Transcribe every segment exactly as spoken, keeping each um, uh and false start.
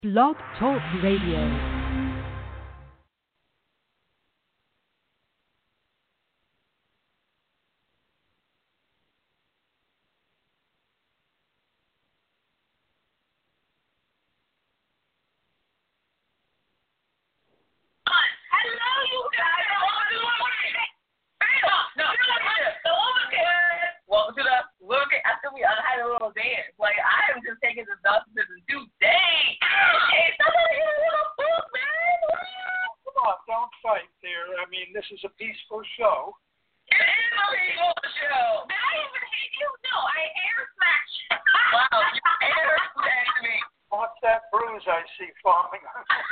Blog Talk Radio. Welcome to the look at after we uh, had a little dance. Like I am just taking this stuff to the due date. Hey, somebody hit a little book, man. Come on, don't fight there. I mean, this is a peaceful show. It is a peaceful show. Did I even hit you? No, I air smacked you. Wow, you air smacked me. What's that bruise I see forming?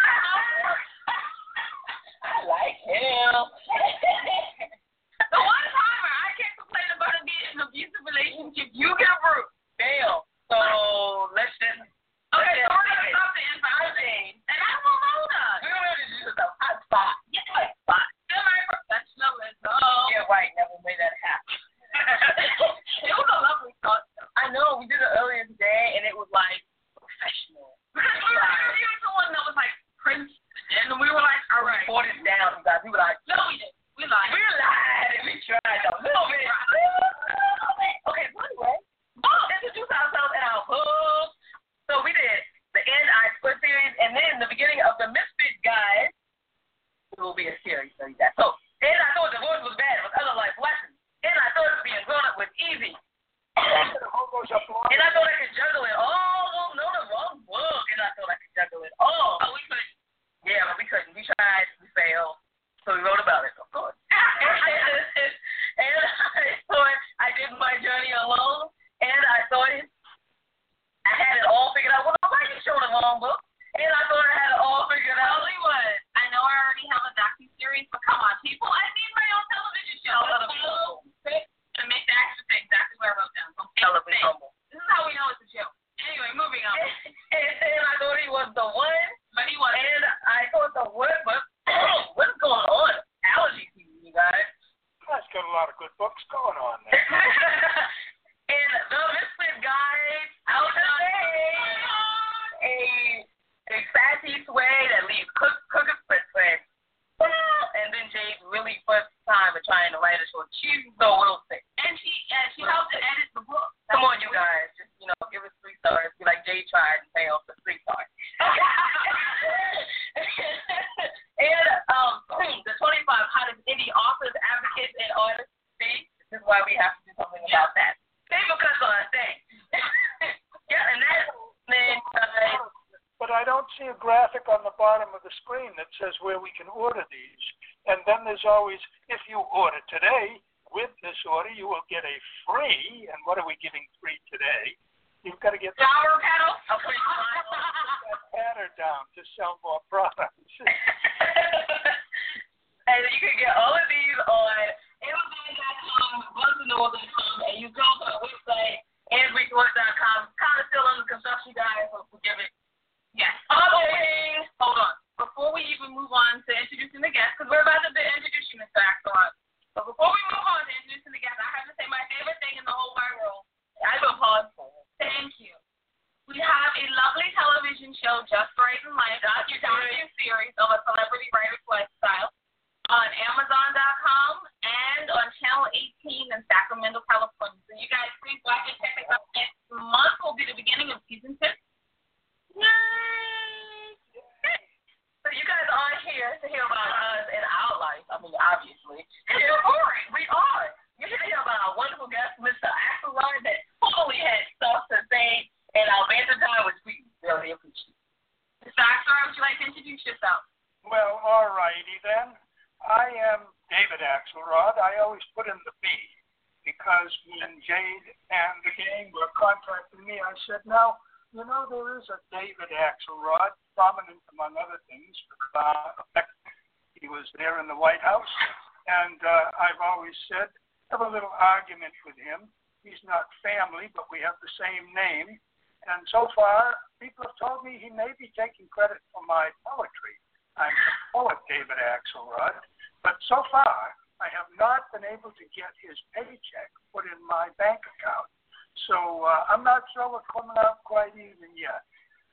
I like him. The one timer, I can't complain about it being an abusive relationship. You get a bruise. Fail. So let's just. Okay, so we're gonna stop the infighting. And I will hold us. We're gonna do the hot spot. Yeah, hot spot. Semi-professionalism. Yeah, right. Never made that happen. It was a lovely thought. I know. We did it earlier today, and it was like professional. Because we were interviewing someone that was like Prince, and we were like, all right, report it down, you guys. We were like, no, we didn't. We lied. We lied and we tried a little bit. Okay, so anyway, we'll introduce ourselves in our book. So we did the End I Split series, and then the beginning of the Misfit Guide. It will be a series, so that. So, and I thought divorce was bad. It was other life lessons. And I thought being grown up was easy. And I thought I could juggle it all. Oh, no, the wrong book. And I thought I could juggle it all. Oh, we couldn't. Yeah, but we couldn't. We tried. We failed. So we wrote about it, of course. and I thought I did my journey alone, and I thought I had it all figured out. Well, nobody showed a long book, and I thought I had it all figured out. Hollywood. I know I already have a docu-series, but come on, people. I need my own television show. And make the action say exactly where I wrote down. Television. This is how we know it's a joke. Anyway, moving on. And then I thought he was the one, but he wasn't. And I thought the word, but what's going on? Allergy season, you guys. That's got a lot of good books going on there. And the Misfit Guide, out today, a a sassy sway that leaves cook cookers footprints. And then Jade's really first time of trying to write a short. She's so Wilson. And she and she helped to edit the book. Come on, you guys. Just, you know, give us three stars. Be like Jade tried and failed for three stars. And um, the twenty-five hottest indie authors, advocates, and artists. See, this is why we have to do something about that. They because on a thing. Yeah, and that's then. Uh, but I don't see a graphic on the bottom of the screen that says where we can order these. And then there's always, if you order today, with this order, you will get a free. And what are we giving free today? You've got to get the flower petal. I'll put that pattern down to sell more products. And you can get all of these on Amazon dot com, Barnes and Noble dot com, and you go to our website, and resource dot com. Kind of still under construction, guys, so forgive it. Yes. Okay. Hold on. Before we even move on to introducing the guest, because we're about to introduce you, Mister Axelrod. But before we move on to introducing the guest, I have to say my favorite thing in the whole wide world. I've been paused for. Thank you. We have a lovely television show, Just Right in Life, docu-series of a celebrity writer's lifestyle on Amazon dot com and on Channel eighteen in Sacramento, California. So you guys please watch it. Check it out. Next month will be the beginning of season six. Yay! So you guys are here to hear about us in our life. I mean, obviously. And you're boring. We are. You're here to hear about our wonderful guest, Mister Axelrod, that totally had stuff to say in our banter time, which we really appreciate. Mister Axelrod, would you like to introduce yourself? Well, all righty then. I am David Axelrod. I always put in the B because when Jade and the gang were contacting me, I said, no, you know, there is a David Axelrod, prominent among other things. Uh, he was there in the White House, and uh, I've always said, have a little argument with him. He's not family, but we have the same name. And so far, people have told me he may be taking credit for my poetry. I'm the poet David Axelrod, but so far, I have not been able to get his paycheck put in my bank account. So uh, I'm not sure what's coming out quite even yet.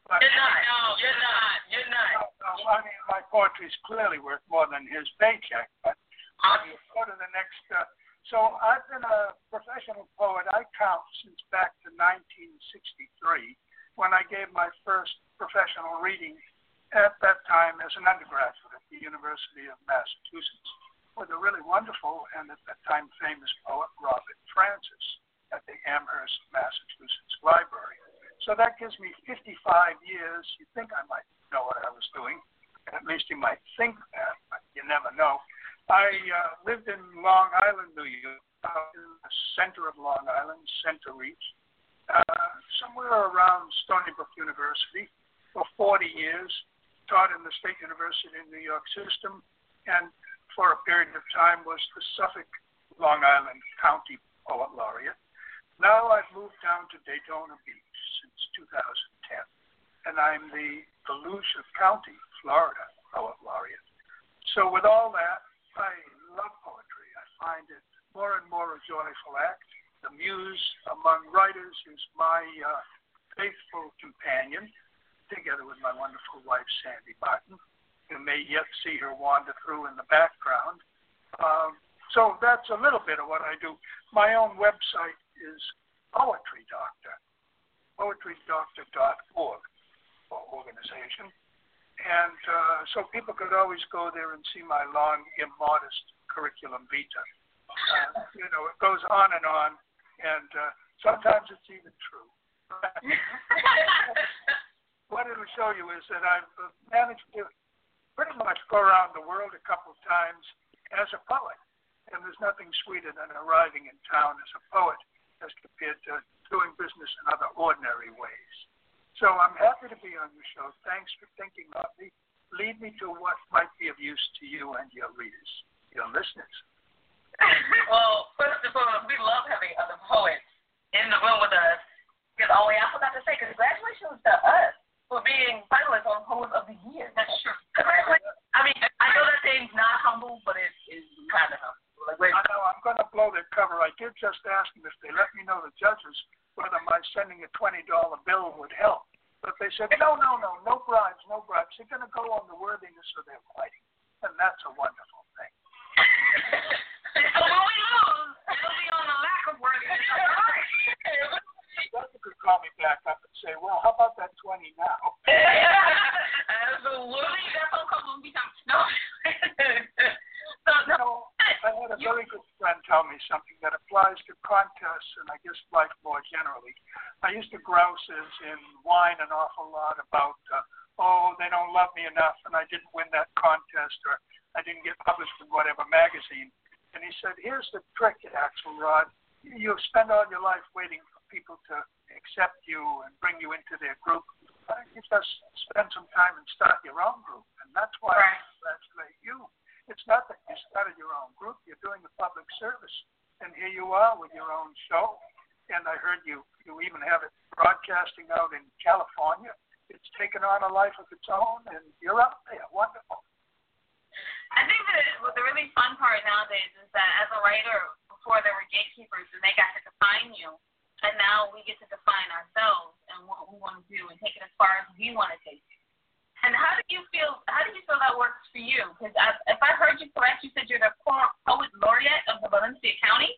But, you're not. No, you're not. You're not. No, no, I mean, my poetry is clearly worth more than his paycheck. But um, go to the next. Uh, so I've been a professional poet, I count, since back to nineteen sixty-three, when I gave my first professional reading at that time as an undergraduate at the University of Massachusetts with a really wonderful and at that time famous poet, Robert Francis, at the Amherst, Massachusetts Library. So that gives me fifty-five years. You'd think I might know what I was doing. At least you might think that, but you never know. I uh, lived in Long Island, New York, uh, in the center of Long Island, Center Reach, uh, somewhere around Stony Brook University for forty years, taught in the State University in New York system, and for a period of time was the Suffolk Long Island County Poet Laureate. Now I've moved down to Daytona Beach since two thousand ten, and I'm the Volusia County, Florida Poet Laureate. So with all that, I love poetry. I find it more and more a joyful act. The muse among writers is my uh, faithful companion, together with my wonderful wife, Sandy Martin. You may yet see her wander through in the background. Um, so that's a little bit of what I do. My own website is Poetry Doctor, poetry doctor dot org, or organization. And uh, so people could always go there and see my long, immodest curriculum vitae. Uh, you know, it goes on and on, and uh, sometimes it's even true. What it'll show you is that I've managed to pretty much go around the world a couple of times as a poet. And there's nothing sweeter than arriving in town as a poet as compared to doing business in other ordinary ways. So I'm happy to be on your show. Thanks for thinking of me. Lead me to what might be of use to you and your readers, your listeners. Well, first of all, we love having other poets in the room with us. Because, oh, yeah, I forgot to say, congratulations to us for being finalists on Poet of the Year. That's true. Congratulations. I mean, I know that thing's not humble, but it is kind of humble. Like, I know. I'm going to blow their cover. I did just ask them if they let me know, the judges, whether my sending a twenty dollar bill would help. But they said, no, no, no, no bribes, no bribes. They're going to go on the worthiness of their writing. And that's a wonderful thing. So when we lose, it'll be on the lack of worthiness. Judge could call me back up and say, well, how about that twenty now? Absolutely. That's on couple of times. No. So, no. You know, I had a very good friend tell me something that applies to contests and I guess life more generally. I used to grouse and whine an awful lot about, uh, oh, they don't love me enough and I didn't win that contest or I didn't get published in whatever magazine. And he said, here's the trick, Axelrod. You spend all your life waiting for people to accept you and bring you into their group. You just spend some time and start your own group. And that's why right. I congratulate you. It's not that you started your own group. You're doing the public service. And here you are with your own show. And I heard you, you even have it broadcasting out in California. It's taken on a life of its own, and you're out there. Wonderful. I think that what the really fun part nowadays is that as a writer, before there were gatekeepers and they got to define you, and now we get to define ourselves and what we want to do and take it as far as we want to take it. And how do you feel? How do you feel that works for you? Because if I heard you correct, you said you're the poet laureate of the Valencia County.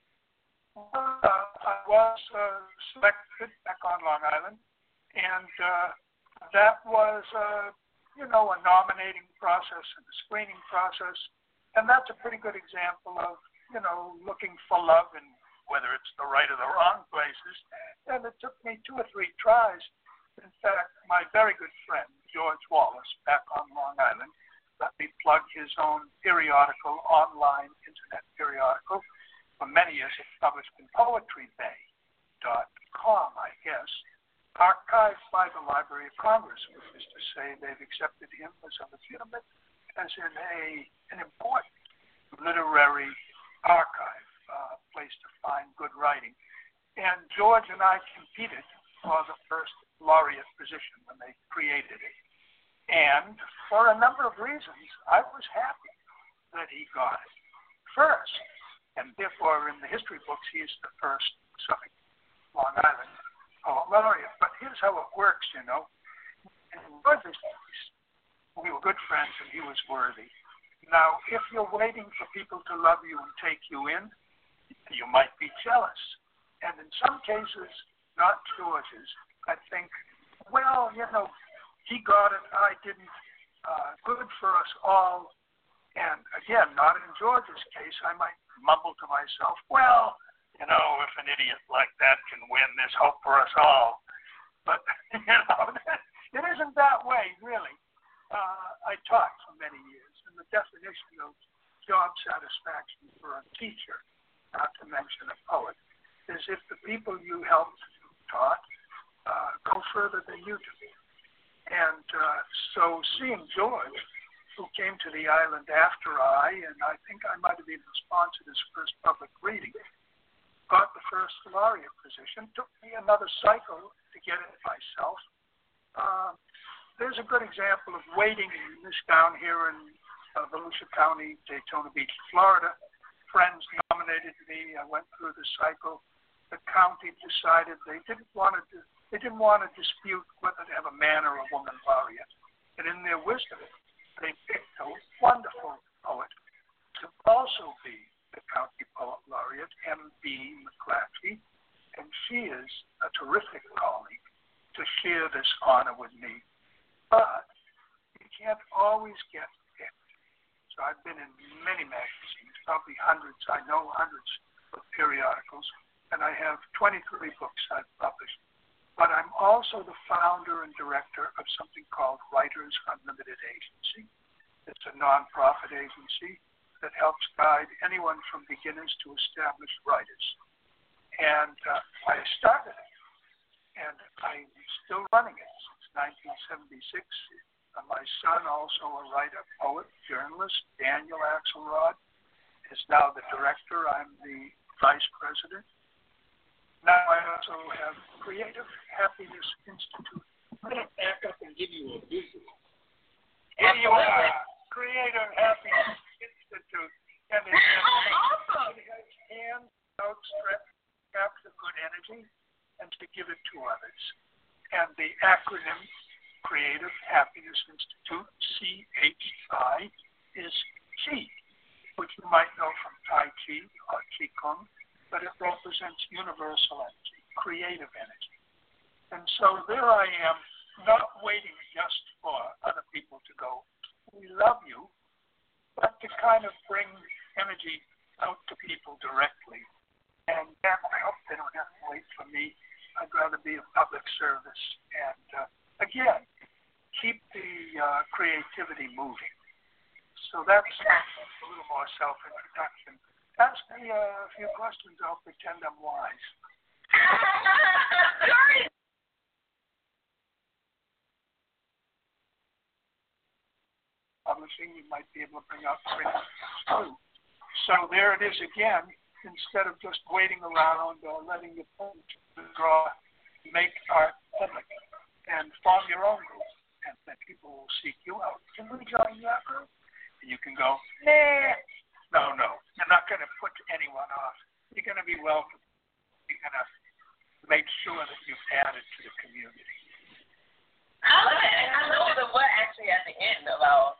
Uh, I was uh, selected back on Long Island, and uh, that was, uh, you know, a nominating process and a screening process, and that's a pretty good example of, you know, looking for love in whether it's the right or the wrong places. And it took me two or three tries. In fact, my very good friend, George Wallace, back on Long Island, let me plug his own periodical, online internet periodical. For many years, it's published in poetry bay dot com, I guess, archived by the Library of Congress, which is to say they've accepted him as a legitimate, as in a an important literary archive, uh, place to find good writing. And George and I competed for the first laureate position when they created it. And for a number of reasons, I was happy that he got it first. And therefore, in the history books, he's the first Suffolk Long Island poet laureate. But here's how it works, you know. And in Roger's case, we were good friends and he was worthy. Now, if you're waiting for people to love you and take you in, you might be jealous. And in some cases, not George's, I think, well, you know, he got it, I didn't. Uh, good for us all. And again, not in George's case, I might mumble to myself, well, you know, if an idiot like that can win, there's hope for us all. But, you know, it isn't that way, really. Uh, I taught for many years, and the definition of job satisfaction for a teacher, not to mention a poet, is if the people you helped taught uh, go further than you do. And uh, so seeing George, who came to the island after I, and I think I might have even sponsored his first public reading, got the first laureate position, took me another cycle to get it myself. Uh, there's a good example of waiting in this town here in uh, Volusia County, Daytona Beach, Florida. Friends nominated me. I went through the cycle. The county decided they didn't want to do, they didn't want to dispute whether to have a man or a woman laureate. And in their wisdom, they picked a wonderful poet to also be the county poet laureate, M B McClatchy, and she is a terrific colleague to share this honor with me. But you can't always get picked. So I've been in many magazines, probably hundreds, I know hundreds of periodicals, and I have twenty-three books I've published. But I'm also the founder and director of something called Writers Unlimited Agency. It's a nonprofit agency that helps guide anyone from beginners to established writers. And uh, I started it, and I'm still running it since nineteen seventy-six. Uh, my son, also a writer, poet, journalist, Daniel Axelrod, is now the director. I'm the vice president. Now I also have Creative Happiness Institute. I'm going to back up and give you a visual. Here you are, Creative Happiness Institute. And it has, awesome. It has hands outstretched to capture good energy and to give it to others. And the acronym Creative Happiness Institute, C H I, is Chi, which you might know from Tai Chi or Qigong, but it represents universal energy, creative energy. And so there I am, not waiting just for other people to go, we love you, but to kind of bring energy out to people directly. And then I hope they don't have to wait for me. I'd rather be of public service. And uh, again, keep the uh, creativity moving. So that's a little more self-introduction. Ask me uh, a few questions. I'll pretend I'm wise. Publishing, you might be able to bring out print too. So there it is again. Instead of just waiting around or letting the publisher draw, make art public and form your own group. And then people will seek you out. Can we join that group? And you can go, nah. No, no. You're not going to put anyone off. You're going to be welcome. You're going to make sure that you've added to the community. I love it. And I love the what actually at the end of our